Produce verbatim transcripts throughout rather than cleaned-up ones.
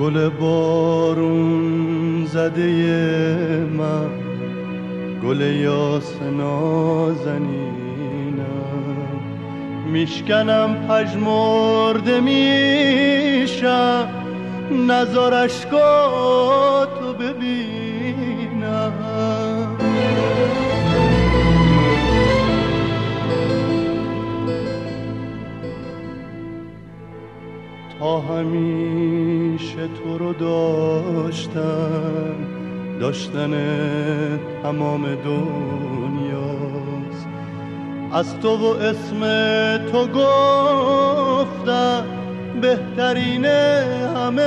گل بارون زده من، گل یاس نازنینم، میشکنم پژمرده میشم، نزار اشکاتو ببینم. تا همیشه تو رو داشتم، داشتن تمام دنیاست. از تو و اسم تو گفتم بهترین همه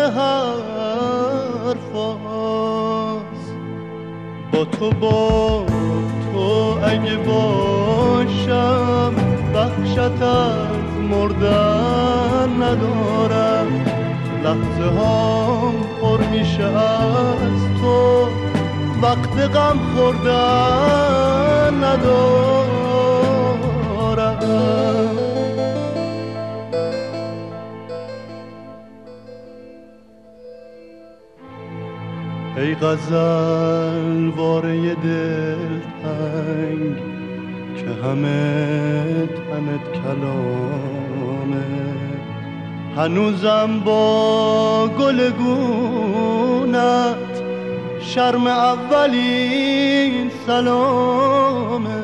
حرفاست. با تو با تو اگه باشم، وحشت از مردن ندارم. لحظه هام پر میشه از تو، وقت غم خوردن ندارم. ای غزل واره دلتنگ که همه تنت کلامه، هنوزم با گل گونت شرم اولین سلامه.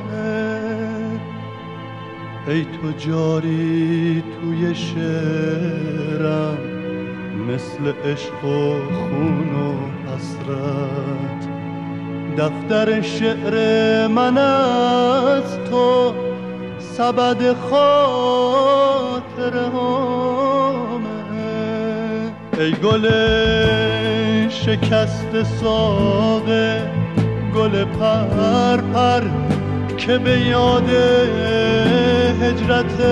ای تو جاری توی شعرم، مثل عشق و خون و حسرت. دفتر شعر من از تو سبد خاطره هامه. ای گل شکست ساقه، گل پر پر که به یاد هجرت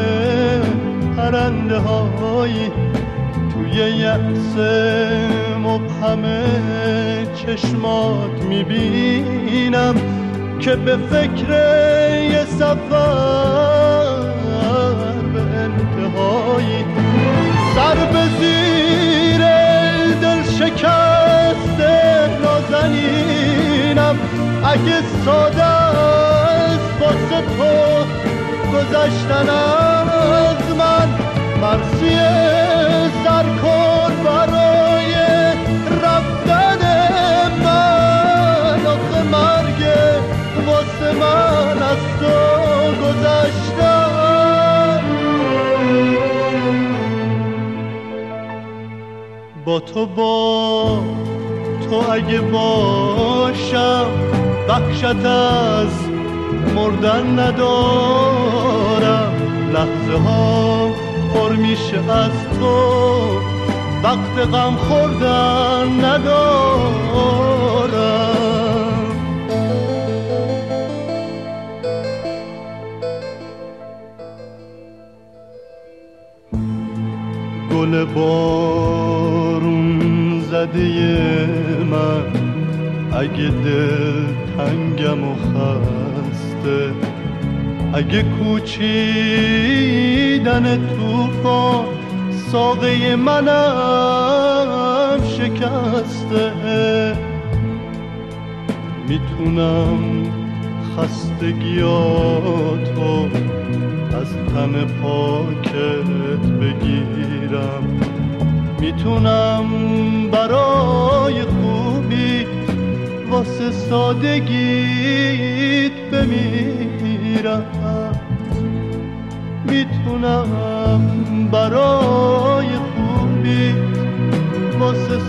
پرنده هایی توی یأس مبهم چشمات میبینم، که به فکر یه سفر به انتهایی. سر به زیر دل شکست نازنینم، اگه ساده است واسه تو گذشتن از من، مرثیه سر کن برای رفتن من. آخه مرگ واسه من از تو گذشتن. با تو با تو اگه باشم، وحشت از مردن ندارم. لحظه ها پر میشه از تو، وقت غم خوردن ندارم. گل بارون زده من، اگه دل تنگم و خسته، اگه کوچیدن توفان ساقه منم شکسته، میتونم خستگیاتو از تن پاکت بگیرم، میتونم برای خوبی واسه سادگیت بمیرم، میتونم برای خوبی واسه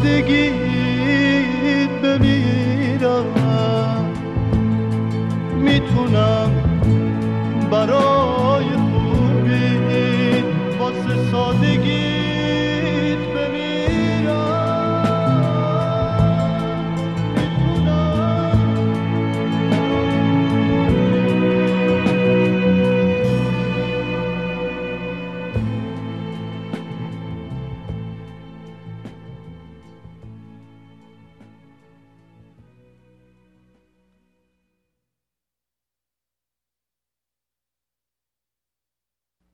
سادگیت بمیرم، میتونم برای خوبی واسه سادگی